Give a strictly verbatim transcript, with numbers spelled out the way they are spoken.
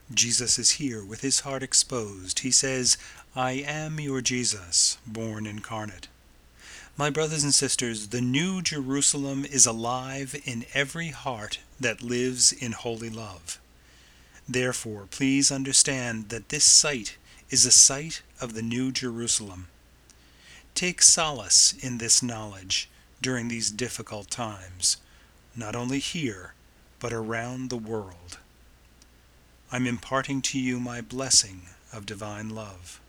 Jesus is here with his heart exposed. He says, "I am your Jesus, born incarnate." My brothers and sisters, the New Jerusalem is alive in every heart that lives in holy love. Therefore, please understand that this site is a site of the New Jerusalem. Take solace in this knowledge during these difficult times, not only here, but around the world. I'm imparting to you my blessing of divine love.